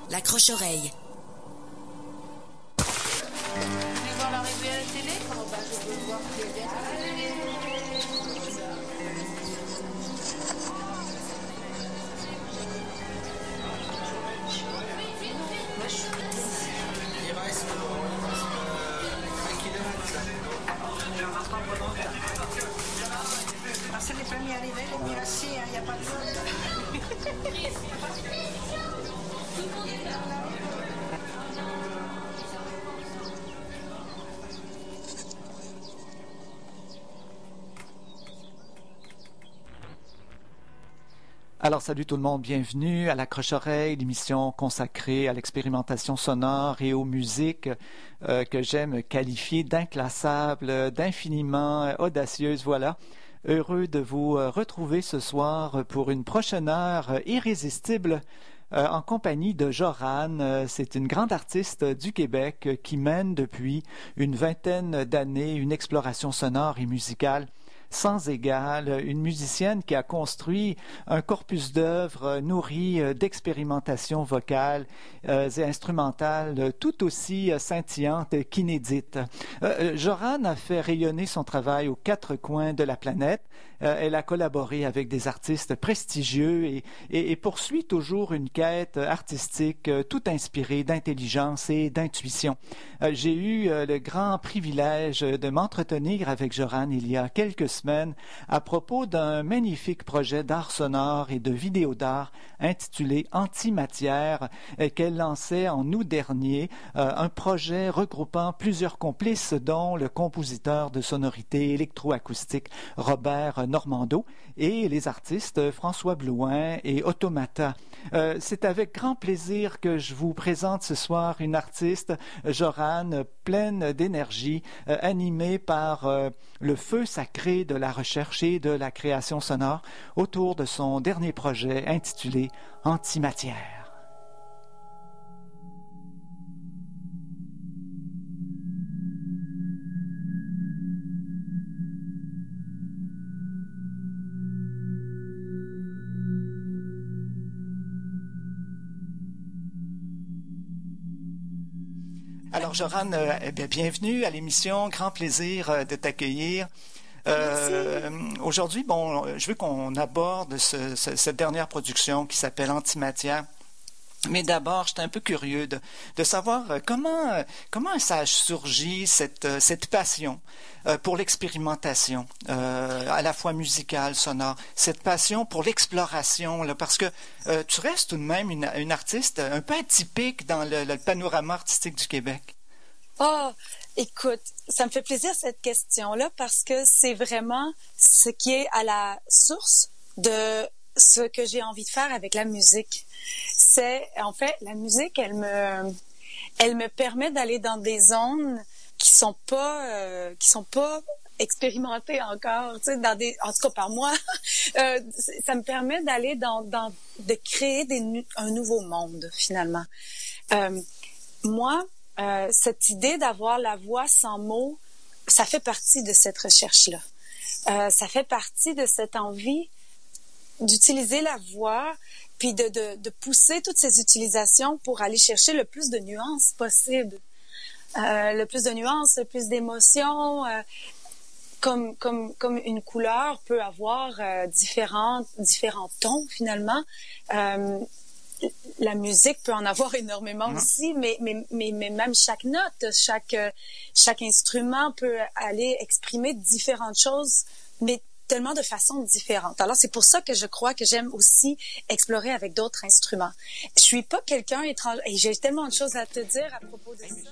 L'accroche-oreille. Vous voulez voir l'arrivée à la télé? Je peux voir qui est derrière. C'est les premiers arrivés, les mieux assis, il n'y a pas de faute. Alors, salut tout le monde, bienvenue à l'Accroche-oreille, l'émission consacrée à l'expérimentation sonore et aux musiques que j'aime qualifier d'inclassables, d'infiniment audacieuses, voilà. Heureux de vous retrouver ce soir pour une prochaine heure irrésistible en compagnie de Joran. C'est une grande artiste du Québec qui mène depuis une vingtaine d'années une exploration sonore et musicale sans égale, une musicienne qui a construit un corpus d'œuvres nourri d'expérimentations vocales et instrumentales tout aussi scintillantes qu'inédites. Joran a fait rayonner son travail aux quatre coins de la planète. Elle a collaboré avec des artistes prestigieux et poursuit toujours une quête artistique tout inspirée d'intelligence et d'intuition. J'ai eu le grand privilège de m'entretenir avec Joran il y a quelques semaines à propos d'un magnifique projet d'art sonore et de vidéo d'art intitulé Antimatière qu'elle lançait en août dernier, un projet regroupant plusieurs complices dont le compositeur de sonorités électroacoustiques Robert Normando et les artistes François Blouin et Automata. C'est avec grand plaisir que je vous présente ce soir une artiste, Joran, pleine d'énergie, animée par le feu sacré de la recherche et de la création sonore autour de son dernier projet intitulé Antimatière. Alors, Joran, bienvenue à l'émission. Grand plaisir de t'accueillir. Aujourd'hui, je veux qu'on aborde cette dernière production qui s'appelle Antimatière. Mais d'abord, j'étais un peu curieux de savoir comment ça a surgi cette passion pour l'expérimentation, à la fois musicale, sonore, cette passion pour l'exploration, là, parce que tu restes tout de même une artiste un peu atypique dans le panorama artistique du Québec. Oh, écoute, ça me fait plaisir cette question-là parce que c'est vraiment ce qui est à la source de ce que j'ai envie de faire avec la musique. C'est, en fait, la musique, elle me permet d'aller dans des zones qui sont pas expérimentées encore, tu sais, en tout cas par moi. Ça me permet d'aller de créer un nouveau monde, finalement. Moi, cette idée d'avoir la voix sans mots, ça fait partie de cette recherche-là. Ça fait partie de cette envie d'utiliser la voix, puis de pousser toutes ces utilisations pour aller chercher le plus de nuances possible. Le plus de nuances, le plus d'émotions, comme une couleur peut avoir différents tons, finalement. La musique peut en avoir énormément aussi, mais même chaque note, chaque instrument peut aller exprimer différentes choses, mais tellement de façons différentes. Alors, c'est pour ça que je crois que j'aime aussi explorer avec d'autres instruments. Je suis pas quelqu'un étranger, et j'ai tellement de choses à te dire à propos de ça.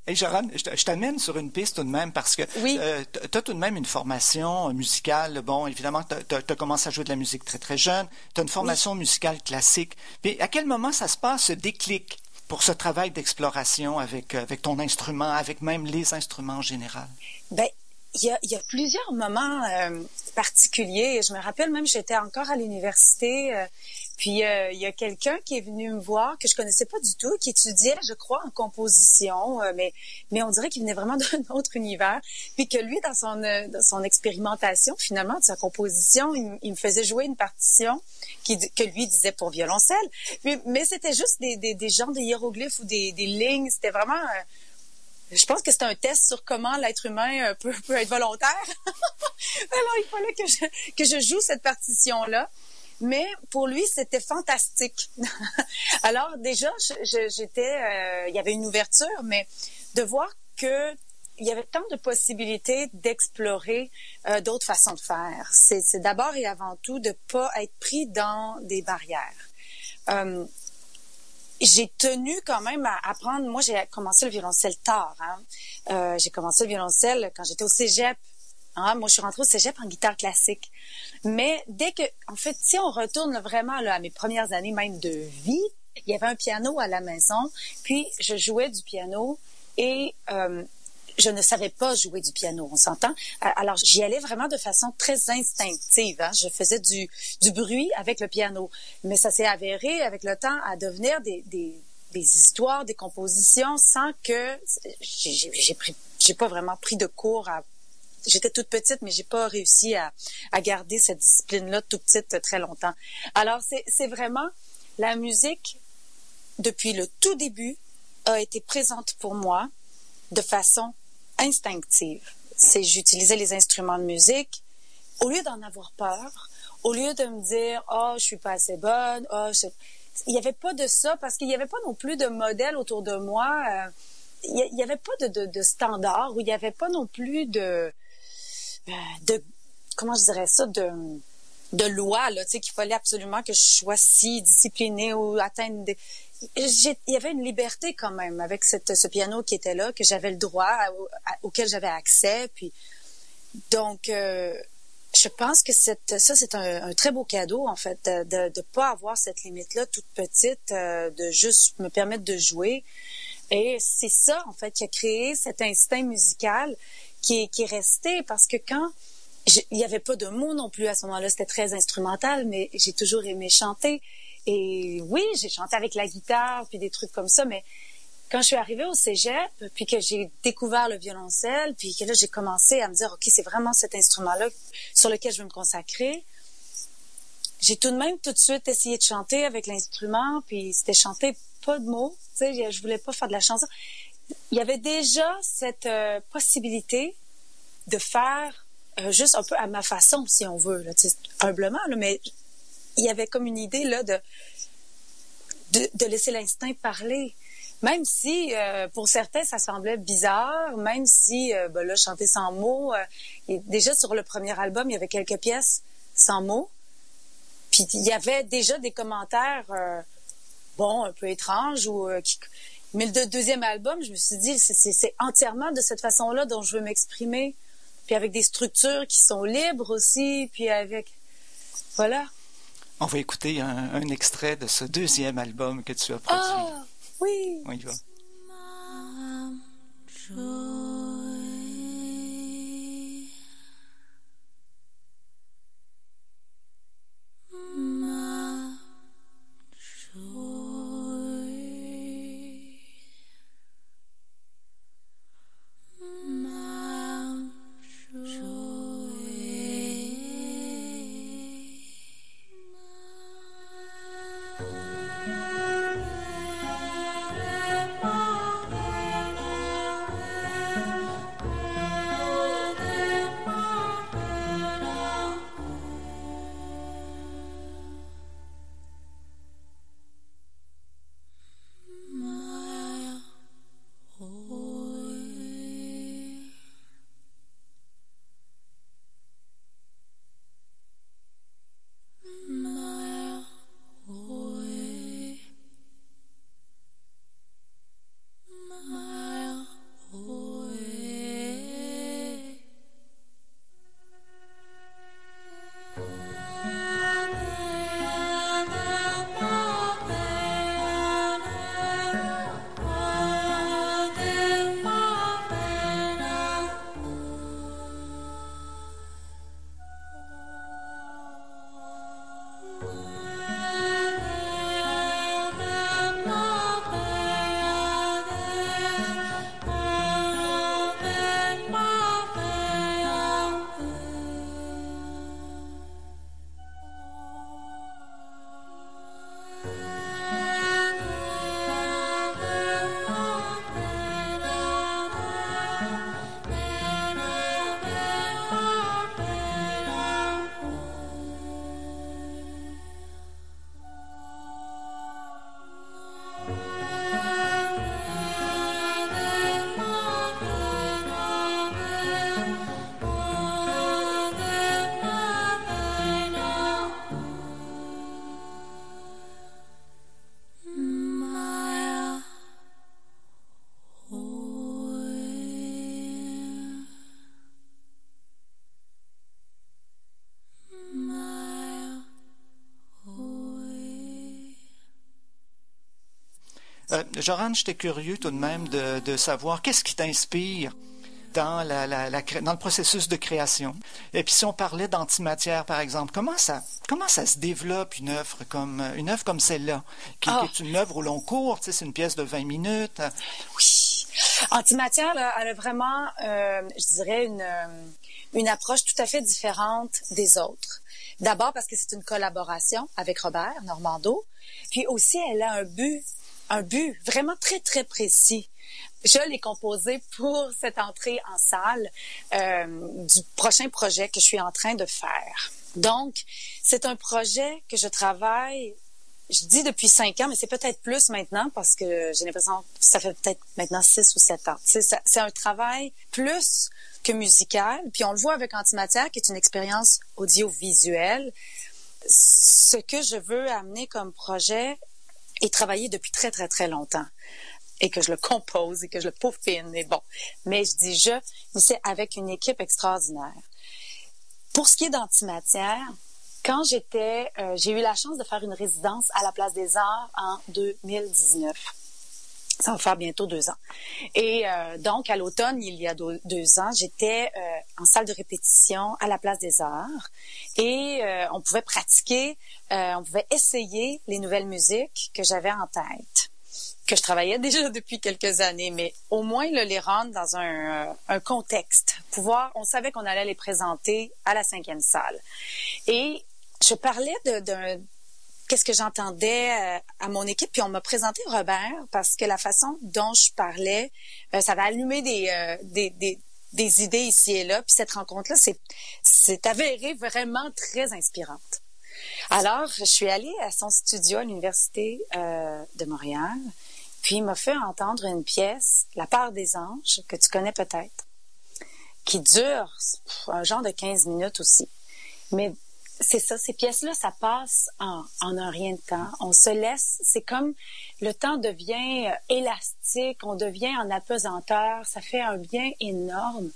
Hey, Sharon, je t'amène sur une piste tout de même parce que Oui. tu as tout de même une formation musicale. Bon, évidemment, tu as commencé à jouer de la musique très, très jeune. Tu as une formation musicale classique. Puis à quel moment ça se passe, ce déclic pour ce travail d'exploration avec ton instrument, avec même les instruments en général? Ben, il y a plusieurs moments particuliers. Je me rappelle même, j'étais encore à l'université, puis il y a quelqu'un qui est venu me voir que je connaissais pas du tout, qui étudiait, je crois, en composition, mais on dirait qu'il venait vraiment d'un autre univers. Puis que lui, dans son expérimentation, finalement, de sa composition, il me faisait jouer une partition que lui disait pour violoncelle. Mais c'était juste des genres de hiéroglyphes ou des lignes. C'était vraiment... je pense que c'était un test sur comment l'être humain peut être volontaire. Alors, il fallait que je joue cette partition-là. Mais pour lui, c'était fantastique. Alors, déjà, il y avait une ouverture, mais de voir que il y avait tant de possibilités d'explorer d'autres façons de faire. C'est d'abord et avant tout de pas être pris dans des barrières. J'ai tenu quand même à apprendre. Moi, j'ai commencé le violoncelle tard. J'ai commencé le violoncelle quand j'étais au cégep. Moi, je suis rentrée au cégep en guitare classique. Mais en fait, si on retourne vraiment là, à mes premières années même de vie, il y avait un piano à la maison. Puis, je jouais du piano et je ne savais pas jouer du piano, on s'entend. Alors, j'y allais vraiment de façon très instinctive. Je faisais du bruit avec le piano. Mais ça s'est avéré avec le temps à devenir des histoires, des compositions sans que j'ai pas vraiment pris de cours J'étais toute petite, mais j'ai pas réussi à garder cette discipline-là toute petite très longtemps. Alors, c'est vraiment la musique, depuis le tout début, a été présente pour moi de façon instinctive. J'utilisais les instruments de musique au lieu d'en avoir peur, au lieu de me dire « Oh, je suis pas assez bonne. Il y avait pas de ça parce qu'il y avait pas non plus de modèle autour de moi. Il y avait pas de standard, ou il y avait pas non plus de comment je dirais ça, de loi, là, tu sais, qu'il fallait absolument que je sois si disciplinée ou atteindre il y avait une liberté quand même avec ce piano qui était là, que j'avais le droit, auquel j'avais accès. Puis donc, je pense que ça, c'est un très beau cadeau, en fait, de pas avoir cette limite-là toute petite, de juste me permettre de jouer. Et c'est ça, en fait, qui a créé cet instinct musical qui est resté, parce que il y avait pas de mots non plus à ce moment-là, c'était très instrumental, mais j'ai toujours aimé chanter. Et oui, j'ai chanté avec la guitare, puis des trucs comme ça, mais quand je suis arrivée au cégep, puis que j'ai découvert le violoncelle, puis que là, j'ai commencé à me dire, OK, c'est vraiment cet instrument-là sur lequel je veux me consacrer, j'ai tout de même tout de suite essayé de chanter avec l'instrument, puis c'était chanter pas de mots, tu sais, je voulais pas faire de la chanson. Il y avait déjà cette possibilité de faire juste un peu à ma façon, si on veut, là, humblement, là, mais il y avait comme une idée là de laisser l'instinct parler. Même si, pour certains, ça semblait bizarre, même si, là, chanter sans mots, et déjà sur le premier album, il y avait quelques pièces sans mots, puis il y avait déjà des commentaires, un peu étranges, mais le deuxième album, je me suis dit, c'est entièrement de cette façon-là dont je veux m'exprimer, puis avec des structures qui sont libres aussi, puis voilà. On va écouter un extrait de ce deuxième album que tu as produit. Ah, oui! On y va. Joran, j'étais curieux tout de même de savoir qu'est-ce qui t'inspire dans dans le processus de création. Et puis si on parlait d'antimatière, par exemple, comment ça se développe une œuvre comme celle-là, qui est une œuvre au long cours, tu sais, c'est une pièce de 20 minutes. Oui. Antimatière, là, elle a vraiment, je dirais, une approche tout à fait différente des autres. D'abord parce que c'est une collaboration avec Robert Normando, puis aussi elle a un but vraiment très, très précis. Je l'ai composé pour cette entrée en salle du prochain projet que je suis en train de faire. Donc, c'est un projet que je travaille, je dis depuis 5 ans, mais c'est peut-être plus maintenant parce que j'ai l'impression que ça fait peut-être maintenant 6 ou 7 ans. C'est un travail plus que musical. Puis on le voit avec Antimatière, qui est une expérience audiovisuelle. Ce que je veux amener comme projet est travaillé depuis très, très, très longtemps. Et que je le compose et que je le peaufine. Et bon, mais je dis mais c'est avec une équipe extraordinaire. Pour ce qui est d'Antimatière, quand j'ai eu la chance de faire une résidence à la Place des Arts en 2019. Ça va faire bientôt 2 ans. Et donc, à l'automne, il y a 2 ans, j'étais en salle de répétition à la Place des Arts et on pouvait pratiquer, on pouvait essayer les nouvelles musiques que j'avais en tête, que je travaillais déjà depuis quelques années, mais au moins les rendre dans un contexte. On savait qu'on allait les présenter à la 5e salle. Et je parlais qu'est-ce que j'entendais à mon équipe, puis on m'a présenté Robert parce que la façon dont je parlais, ça va allumer des idées ici et là, puis cette rencontre-là, c'est avéré vraiment très inspirante. Alors, je suis allée à son studio à l'Université de Montréal, puis il m'a fait entendre une pièce, La part des anges, que tu connais peut-être, qui dure un genre de 15 minutes aussi. Mais c'est ça, ces pièces-là, ça passe en un rien de temps. On se laisse, c'est comme le temps devient élastique, on devient en apesanteur, ça fait un bien énorme.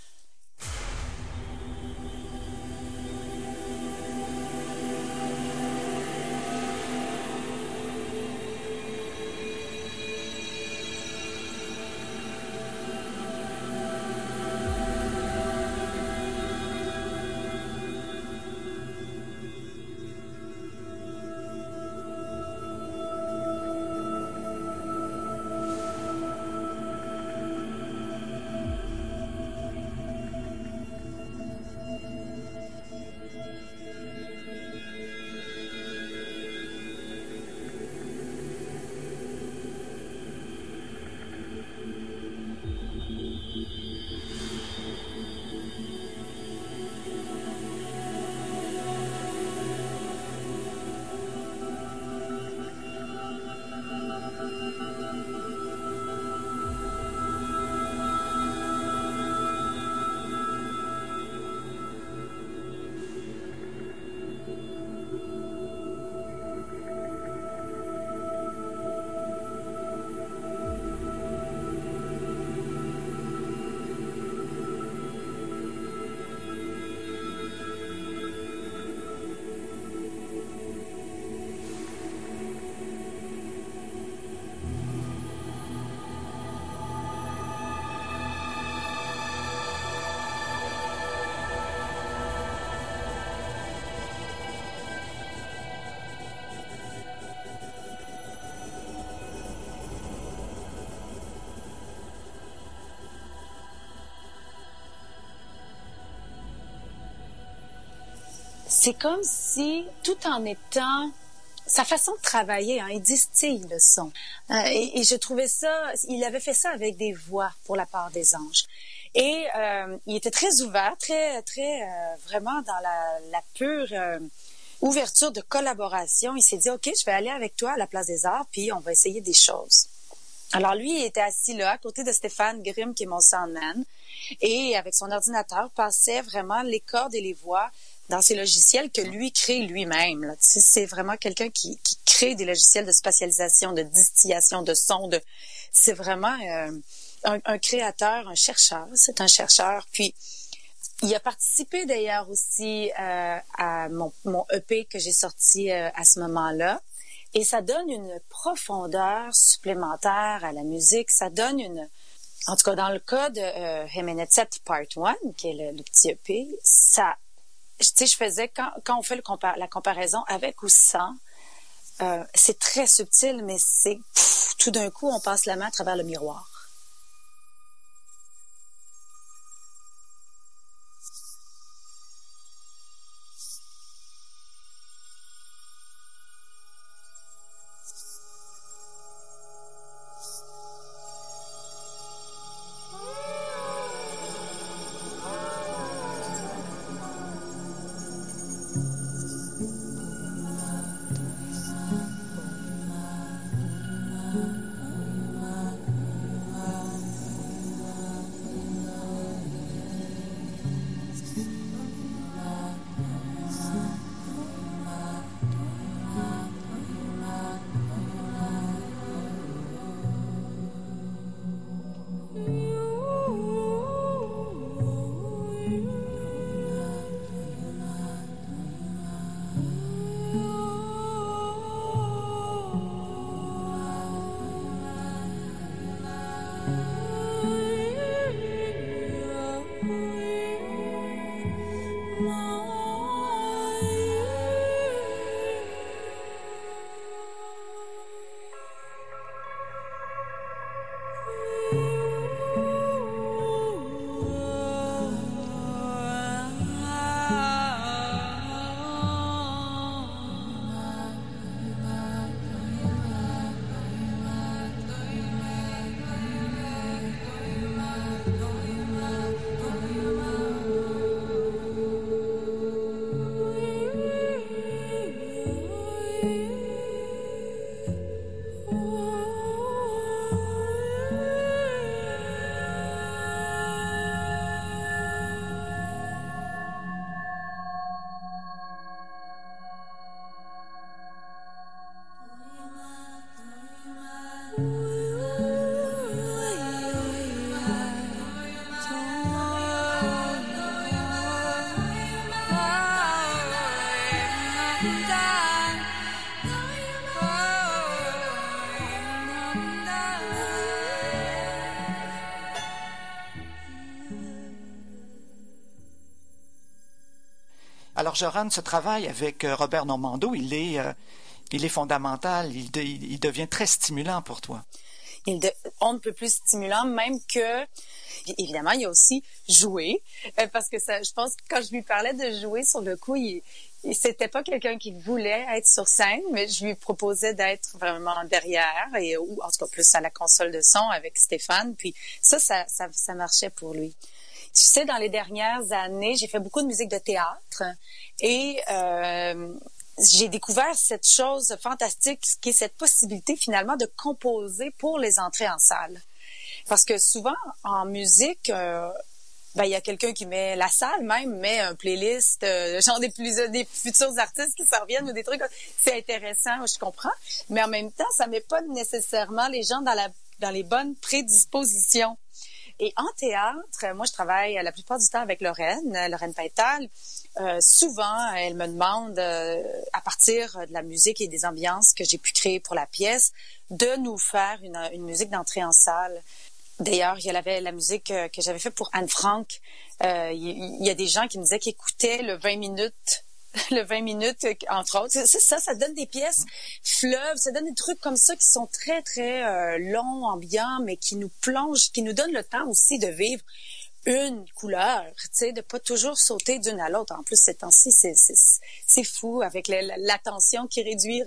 C'est comme si, tout en étant sa façon de travailler, il distille le son. Et je trouvais ça, il avait fait ça avec des voix pour La part des anges. Et il était très ouvert, très vraiment dans la pure ouverture de collaboration. Il s'est dit, OK, je vais aller avec toi à la Place des Arts, puis on va essayer des choses. Alors lui, il était assis là, à côté de Stéphane Grimm, qui est mon soundman, et avec son ordinateur, passait vraiment les cordes et les voix dans ces logiciels que lui crée lui-même. Là. Tu sais, c'est vraiment quelqu'un qui crée des logiciels de spatialisation, de distillation de son. C'est vraiment un créateur, un chercheur. C'est un chercheur. Puis, il a participé d'ailleurs aussi à mon EP que j'ai sorti à ce moment-là. Et ça donne une profondeur supplémentaire à la musique. Ça donne en tout cas, dans le cas de Hemenetzet Part 1, qui est le petit EP, ça, tu sais, je faisais, quand on fait la comparaison avec ou sans, c'est très subtil, mais tout d'un coup, on passe la main à travers le miroir. Alors, Joran, ce travail avec Robert Normando, il est fondamental, il devient très stimulant pour toi. On ne peut plus stimulant, même que, évidemment, il y a aussi jouer, parce que ça, je pense que quand je lui parlais de jouer sur le coup, c'était pas quelqu'un qui voulait être sur scène, mais je lui proposais d'être vraiment derrière, ou en tout cas plus à la console de son avec Stéphane, puis ça marchait pour lui. Tu sais, dans les dernières années, j'ai fait beaucoup de musique de théâtre et j'ai découvert cette chose fantastique qui est cette possibilité finalement de composer pour les entrées en salle. Parce que souvent, en musique, il y a quelqu'un qui met, la salle même met un playlist, genre des futurs artistes qui s'en reviennent ou des trucs. C'est intéressant, je comprends. Mais en même temps, ça met pas nécessairement les gens dans les bonnes prédispositions. Et en théâtre, moi, je travaille la plupart du temps avec Lorraine Paital. Souvent, elle me demande, à partir de la musique et des ambiances que j'ai pu créer pour la pièce, de nous faire une musique d'entrée en salle. D'ailleurs, il y avait la musique que j'avais faite pour Anne Frank. Il y a des gens qui me disaient qu'ils écoutaient le 20 minutes, entre autres. C'est ça, ça donne des pièces fleuves, ça donne des trucs comme ça qui sont très, très longs, ambiants, mais qui nous plongent, qui nous donnent le temps aussi de vivre une couleur, tu sais, de pas toujours sauter d'une à l'autre. En plus, ces temps-ci, c'est fou avec l'attention qui réduit.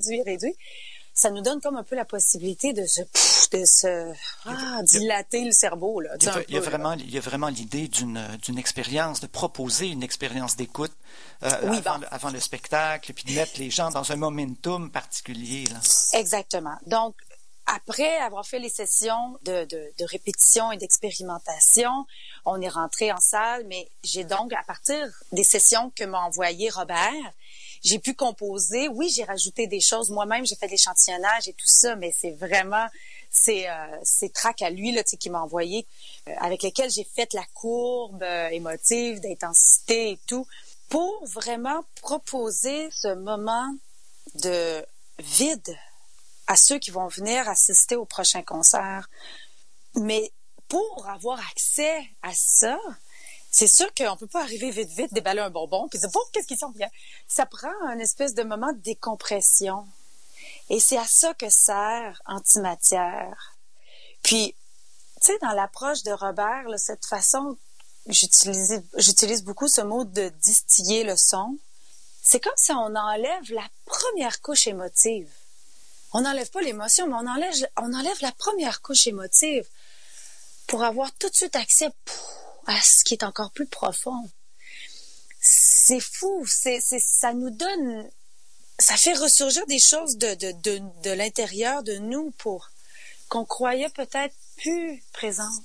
Ça nous donne comme un peu la possibilité de se dilater le cerveau, là. Il y a vraiment l'idée d'une expérience, de proposer une expérience d'écoute avant le spectacle, puis de mettre les gens dans un momentum particulier, là. Exactement. Donc, après avoir fait les sessions de répétition et d'expérimentation, on est rentré en salle, mais j'ai donc, à partir des sessions que m'a envoyé Robert, j'ai pu composer. Oui, j'ai rajouté des choses. Moi-même, j'ai fait de l'échantillonnage et tout ça, mais c'est vraiment ces tracks à lui là, tu sais, qui m'a envoyé, avec lesquels j'ai fait la courbe émotive, d'intensité et tout, pour vraiment proposer ce moment de vide à ceux qui vont venir assister au prochain concert. Mais pour avoir accès à ça, c'est sûr qu'on peut pas arriver vite, déballer un bonbon, puis dire, bon, qu'est-ce qu'ils sont bien. Ça prend un espèce de moment de décompression. Et c'est à ça que sert Antimatière. Puis, tu sais, dans l'approche de Robert, là, cette façon, j'utilise beaucoup ce mot de distiller le son. C'est comme si on enlève la première couche émotive. On n'enlève pas l'émotion, mais on enlève la première couche émotive pour avoir tout de suite accès à ce qui est encore plus profond. C'est fou, ça nous donne, ça fait ressurgir des choses de l'intérieur de nous pour qu'on croyait peut-être plus présentes.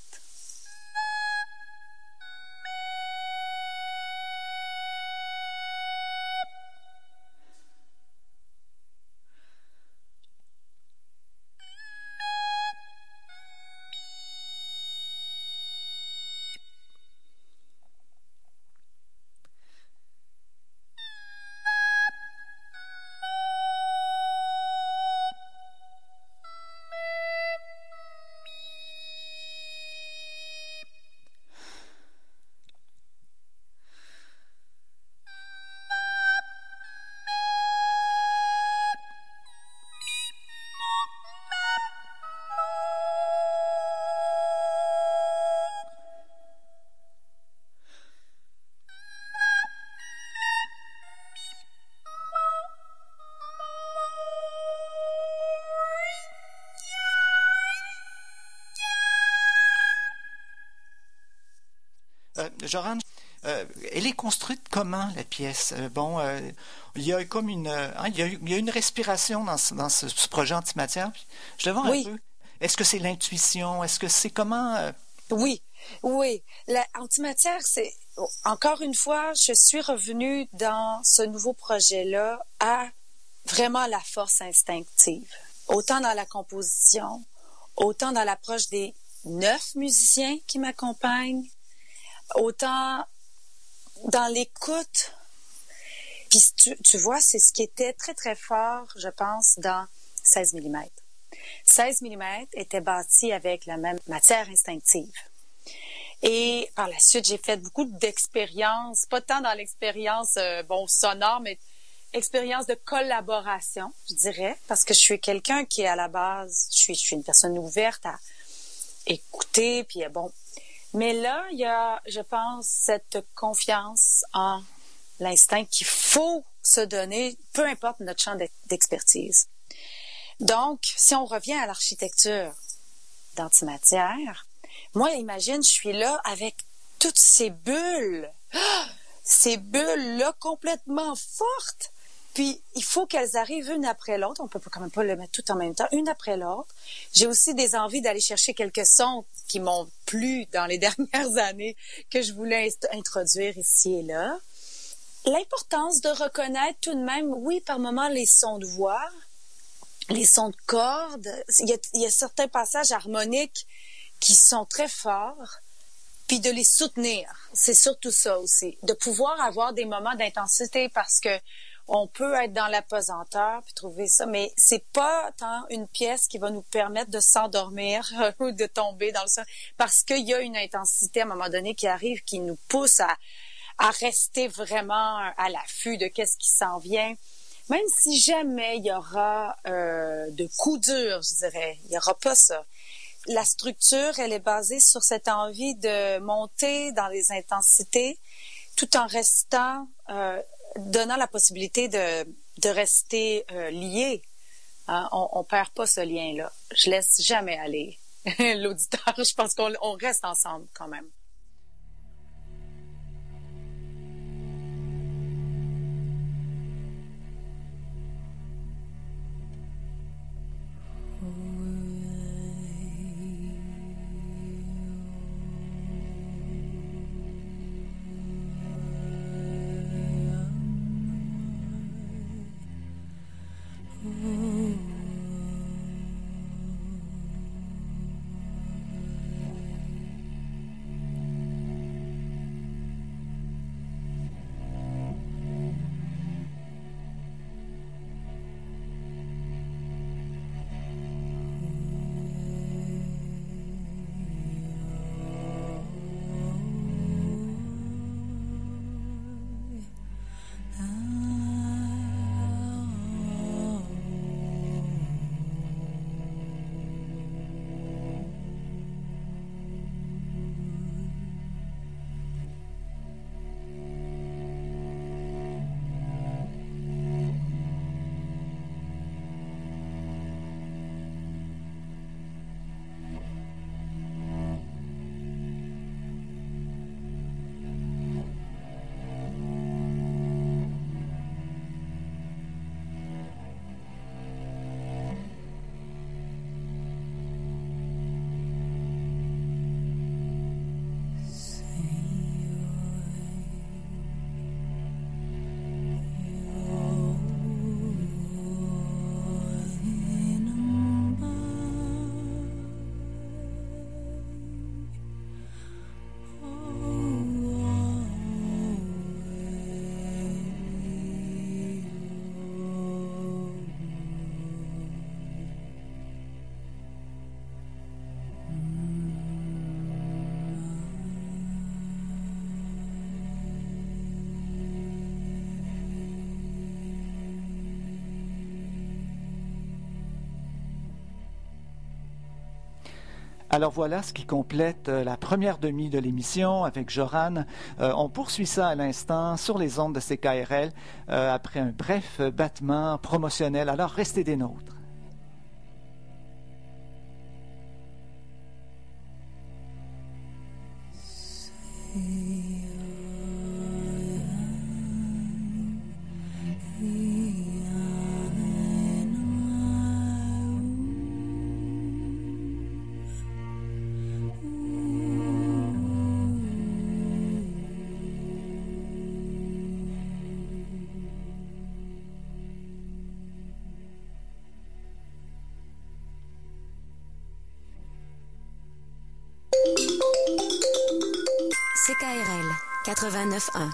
Joran, elle est construite comment, la pièce? Il y a comme il y a une respiration dans ce projet Antimatière. Je vais voir un peu. Est-ce que c'est l'intuition? Est-ce que c'est comment? Oui. La Antimatière, c'est... Encore une fois, je suis revenue dans ce nouveau projet-là à vraiment la force instinctive. Autant dans la composition, autant dans l'approche des 9 musiciens qui m'accompagnent, autant dans l'écoute. Puis tu vois, c'est ce qui était très, très fort, je pense, dans 16 mm. 16 mm était bâti avec la même matière instinctive. Et par la suite, j'ai fait beaucoup d'expériences, pas tant dans l'expérience sonore, mais expérience de collaboration, je dirais, parce que je suis quelqu'un qui, à la base, je suis une personne ouverte à écouter, puis Mais là, il y a, je pense, cette confiance en l'instinct qu'il faut se donner, peu importe notre champ d'expertise. Donc, si on revient à l'architecture d'Antimatière, moi, imagine, je suis là avec toutes ces bulles, ces bulles-là complètement fortes. Puis, il faut qu'elles arrivent une après l'autre. On peut quand même pas le mettre tout en même temps, une après l'autre. J'ai aussi des envies d'aller chercher quelques sons qui m'ont plu dans les dernières années, que je voulais introduire ici et là. L'importance de reconnaître tout de même, oui, par moments, les sons de voix, les sons de cordes. Il y a certains passages harmoniques qui sont très forts, puis de les soutenir. C'est surtout ça aussi. De pouvoir avoir des moments d'intensité parce que on peut être dans la pesanteur puis trouver ça, mais c'est pas tant une pièce qui va nous permettre de s'endormir ou de tomber dans le son, parce qu'il y a une intensité à un moment donné qui arrive, qui nous pousse à rester vraiment à l'affût de qu'est-ce qui s'en vient. Même si jamais il y aura de coups durs, je dirais, il y aura pas ça. La structure, elle est basée sur cette envie de monter dans les intensités, tout en restant donnant la possibilité de rester lié. Hein? On perd pas ce lien-là. Je laisse jamais aller l'auditeur. Je pense qu'on reste ensemble quand même. Alors voilà ce qui complète la première demi de l'émission avec Joran. On poursuit ça à l'instant sur les ondes de CKRL après un bref battement promotionnel. Alors restez des nôtres. CKRL 89.1.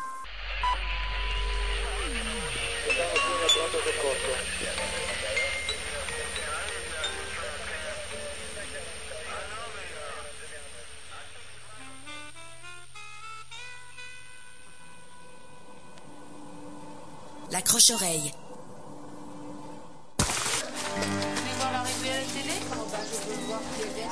La croche-oreille. Vous voulez voir l'arrivée à la télé? Comment je peux voir qui est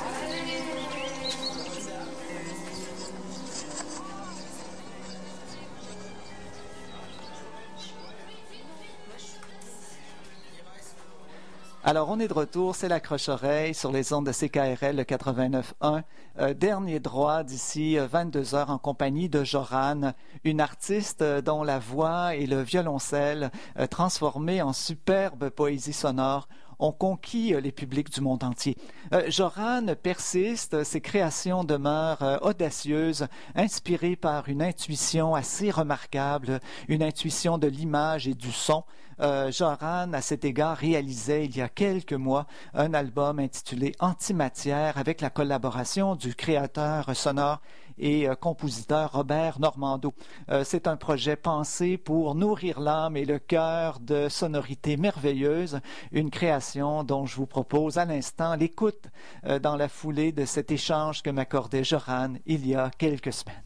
Alors, on est de retour, c'est la croche-oreille sur les ondes de CKRL 89.1. Dernier droit d'ici 22 heures en compagnie de Joran, une artiste dont la voix et le violoncelle transformés en superbe poésie sonore ont conquis les publics du monde entier. Joran persiste, ses créations demeurent audacieuses, inspirées par une intuition assez remarquable, une intuition de l'image et du son. Joran, à cet égard, réalisait il y a quelques mois un album intitulé Antimatière avec la collaboration du créateur sonore et compositeur Robert Normando. C'est un projet pensé pour nourrir l'âme et le cœur de sonorités merveilleuses, une création dont je vous propose à l'instant l'écoute dans la foulée de cet échange que m'accordait Joran il y a quelques semaines.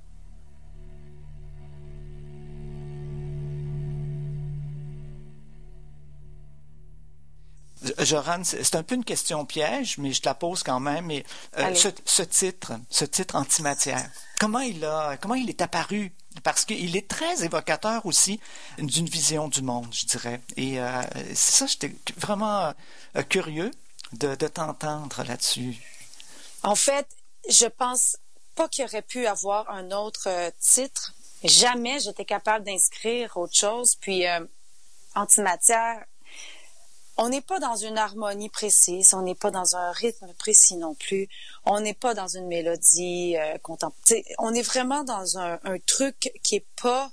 Joran, c'est un peu une question piège, mais je te la pose quand même. Mais, ce titre Antimatière, comment il est apparu? Parce qu'il est très évocateur aussi d'une vision du monde, je dirais. Et c'est ça, j'étais vraiment curieux de t'entendre là-dessus. En fait, je pense pas qu'il aurait pu avoir un autre titre. Jamais j'étais capable d'inscrire autre chose. Puis, Antimatière, on n'est pas dans une harmonie précise, on n'est pas dans un rythme précis non plus, on n'est pas dans une mélodie on est vraiment dans un truc qui est pas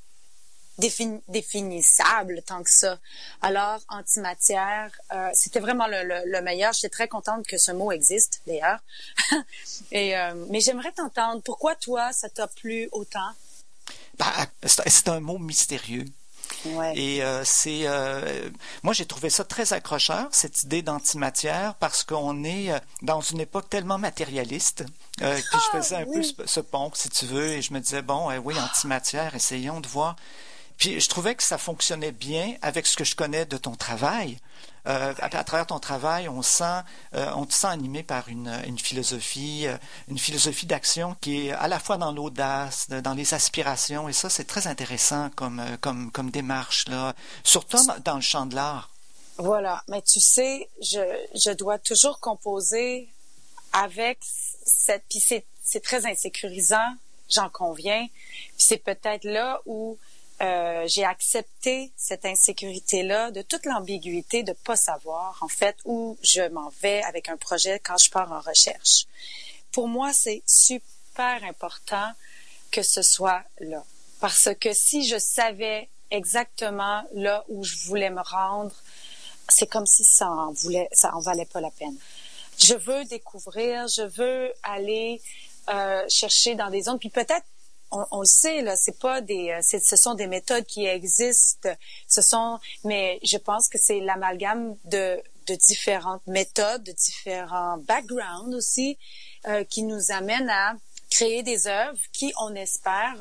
définissable tant que ça. Alors, Antimatière, c'était vraiment le meilleur. J'étais très contente que ce mot existe, d'ailleurs. Mais j'aimerais t'entendre. Pourquoi, toi, ça t'a plu autant? C'est un mot mystérieux. Ouais. Et moi j'ai trouvé ça très accrocheur, cette idée d'antimatière, parce qu'on est dans une époque tellement matérialiste. Puis je faisais un peu ce pont, si tu veux, et je me disais, oui, antimatière, essayons de voir. Puis je trouvais que ça fonctionnait bien avec ce que je connais de ton travail. À travers ton travail, on te sent animé par une philosophie d'action qui est à la fois dans l'audace, dans les aspirations, et ça, c'est très intéressant comme démarche, là, surtout dans le champ de l'art. Voilà, mais tu sais, je dois toujours composer avec puis c'est très insécurisant, j'en conviens, puis c'est peut-être là où j'ai accepté cette insécurité-là, de toute l'ambiguïté de pas savoir, en fait, où je m'en vais avec un projet quand je pars en recherche. Pour moi, c'est super important que ce soit là. Parce que si je savais exactement là où je voulais me rendre, c'est comme si ça en valait pas la peine. Je veux découvrir, je veux aller chercher dans des zones, puis peut-être on le sait, là, ce sont des méthodes qui existent, mais je pense que c'est l'amalgame de différentes méthodes, de différents backgrounds aussi, qui nous amènent à créer des œuvres qui, on espère,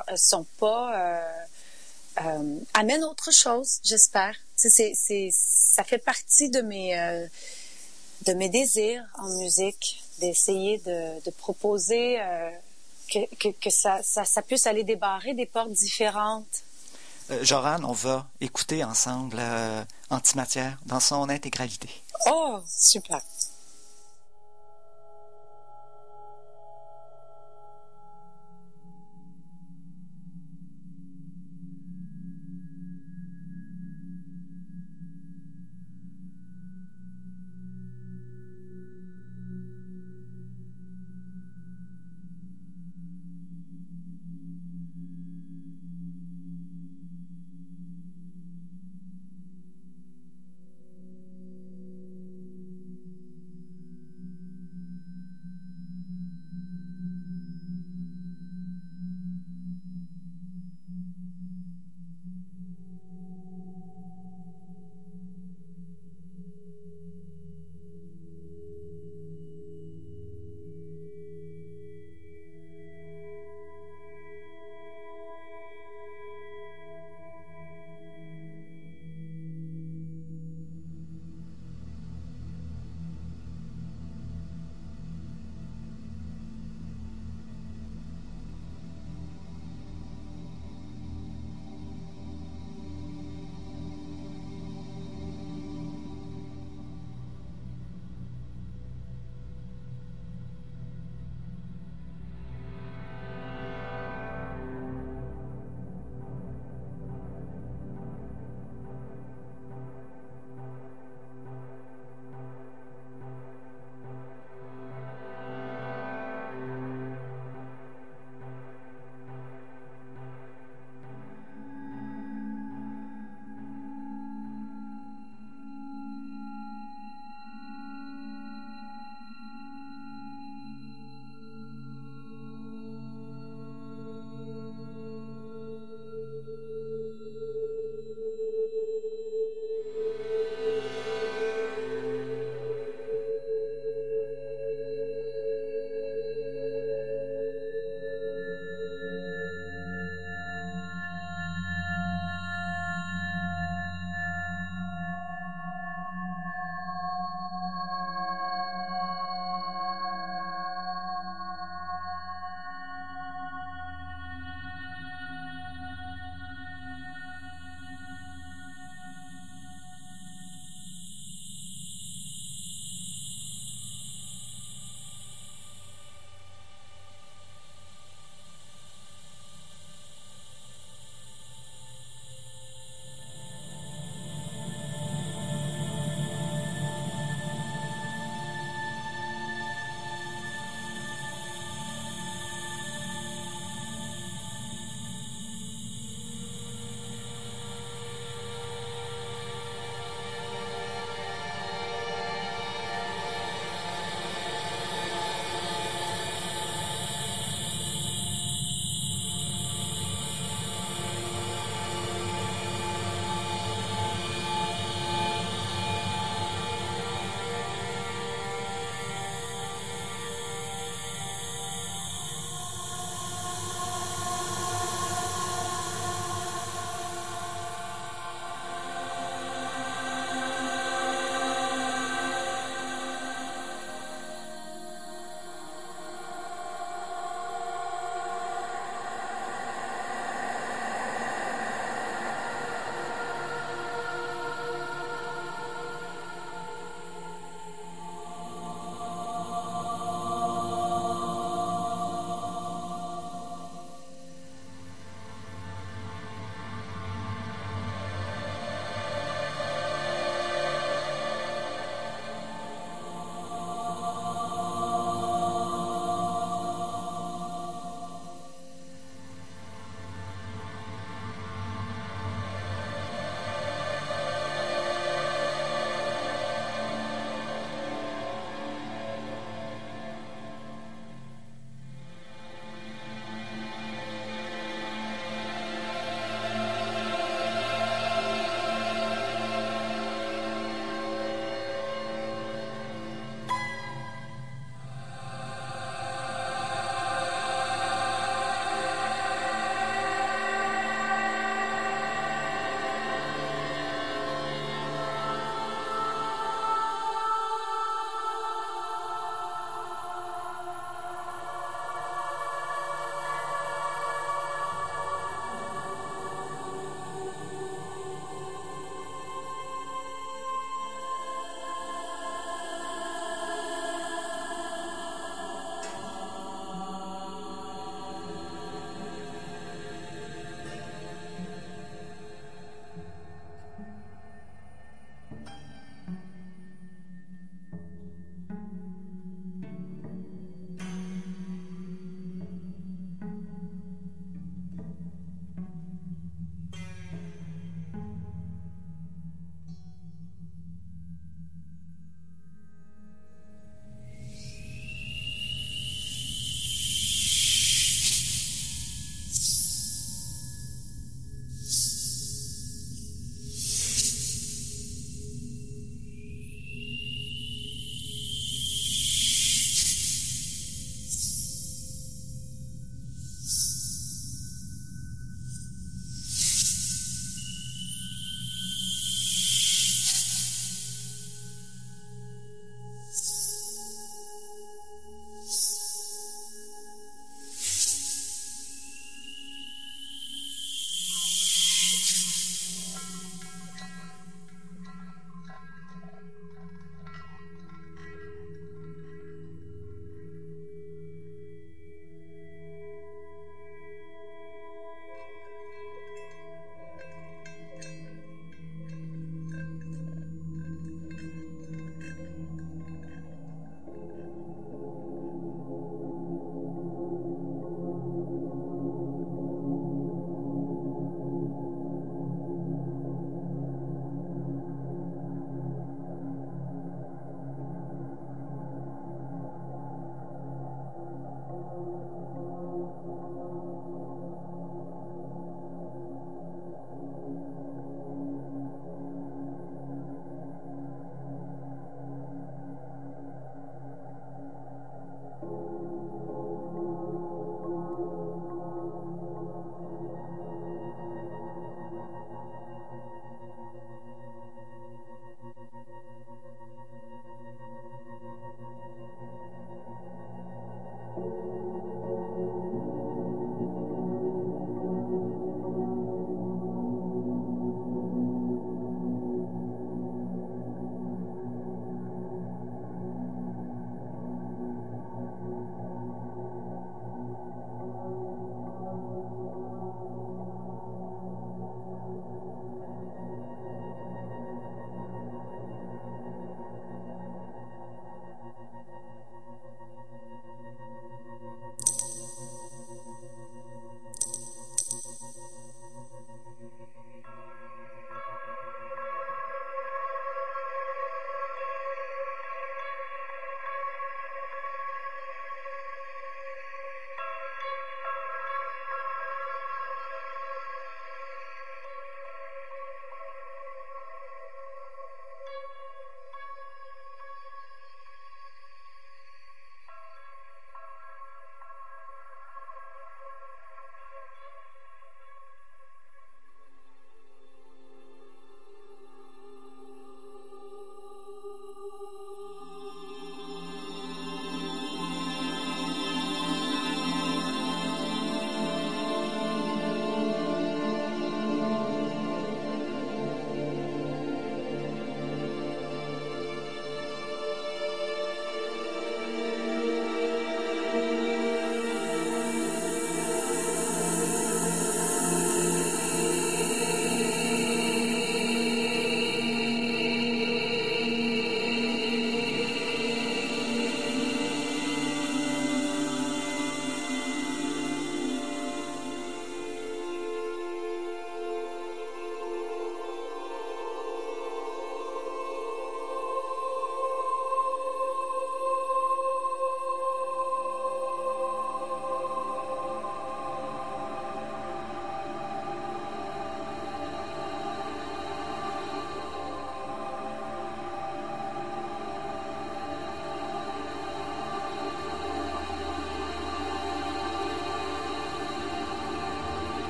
amènent autre chose, j'espère. Ça fait partie de mes désirs en musique. d'essayer de proposer que ça puisse aller débarrer des portes différentes. Joran, on va écouter ensemble Antimatière dans son intégralité. Oh, super.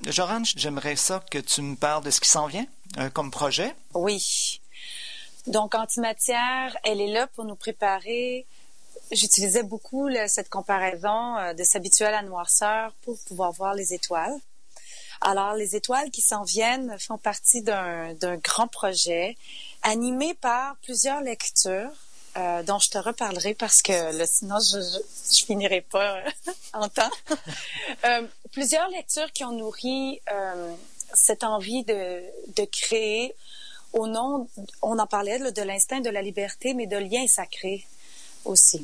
Joranne, j'aimerais ça que tu me parles de ce qui s'en vient comme projet. Oui. Donc, Antimatière, elle est là pour nous préparer. J'utilisais beaucoup cette comparaison de s'habituer à la noirceur pour pouvoir voir les étoiles. Alors, les étoiles qui s'en viennent font partie d'un grand projet animé par plusieurs lectures dont je te reparlerai parce que là, sinon je finirai pas en temps. Plusieurs lectures qui ont nourri cette envie de créer au nom, on en parlait là, de l'instinct de la liberté, mais de lien sacré aussi.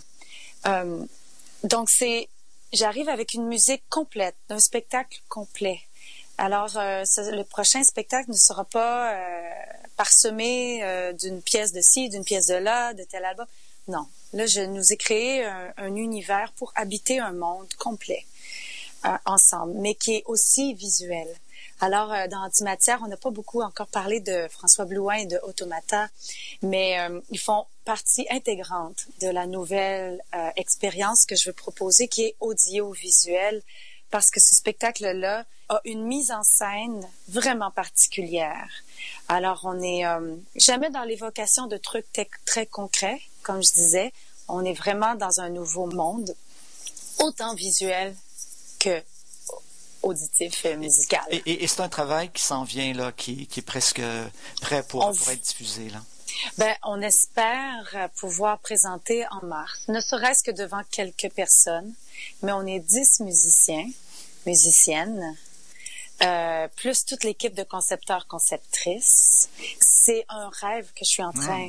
Donc j'arrive avec une musique complète, un spectacle complet. Alors, le prochain spectacle ne sera pas parsemé d'une pièce de ci, d'une pièce de là, de tel album. Non. Là, je nous ai créé un univers pour habiter un monde complet ensemble, mais qui est aussi visuel. Alors, dans Antimatière, on n'a pas beaucoup encore parlé de François Blouin et de Automata, mais ils font partie intégrante de la nouvelle expérience que je veux proposer, qui est audiovisuelle, parce que ce spectacle-là a une mise en scène vraiment particulière. Alors, on n'est jamais dans l'évocation de trucs très concrets, comme je disais. On est vraiment dans un nouveau monde, autant visuel que auditif et musical. Et c'est un travail qui s'en vient, là, qui est presque prêt pour être diffusé, là. Ben, on espère pouvoir présenter en mars, ne serait-ce que devant quelques personnes, mais on est 10 musiciennes, plus toute l'équipe de concepteurs, conceptrices. C'est un rêve que je suis en train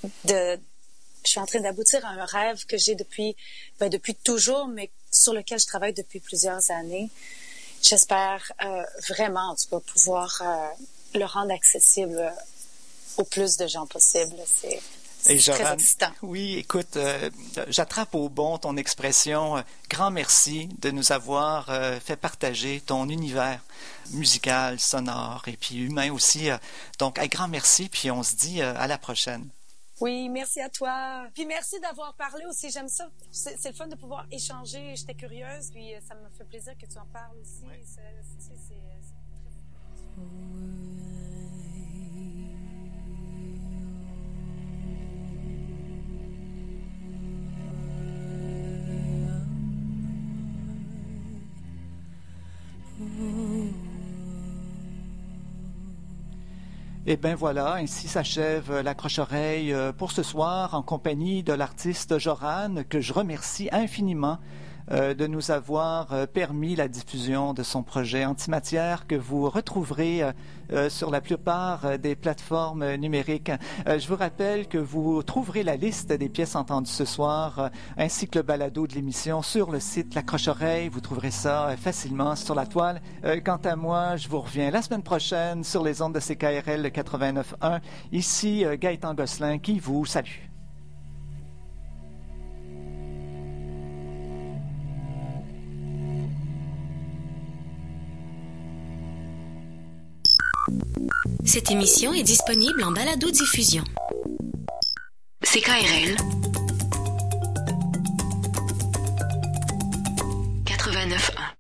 d'aboutir à un rêve que j'ai depuis toujours, mais sur lequel je travaille depuis plusieurs années. J'espère vraiment, en tout cas, pouvoir le rendre accessible au plus de gens possible. C'est très excitant. Oui, écoute, j'attrape au bon ton expression. Grand merci de nous avoir fait partager ton univers musical, sonore et puis humain aussi. Donc, un grand merci, puis on se dit à la prochaine. Oui, merci à toi. Puis merci d'avoir parlé aussi, j'aime ça. C'est le fun de pouvoir échanger. J'étais curieuse, puis ça me fait plaisir que tu en parles aussi. Oui. C'est très... Et bien voilà, ainsi s'achève l'accroche-oreille pour ce soir en compagnie de l'artiste Joranne, que je remercie infiniment de nous avoir permis la diffusion de son projet Antimatière que vous retrouverez sur la plupart des plateformes numériques. Je vous rappelle que vous trouverez la liste des pièces entendues ce soir ainsi que le balado de l'émission sur le site L'Accroche-Oreille. Vous trouverez ça facilement sur la toile. Quant à moi, je vous reviens la semaine prochaine sur les ondes de CKRL 89.1. Ici Gaëtan Gosselin qui vous salue. Cette émission est disponible en balado-diffusion. CKRL 89.1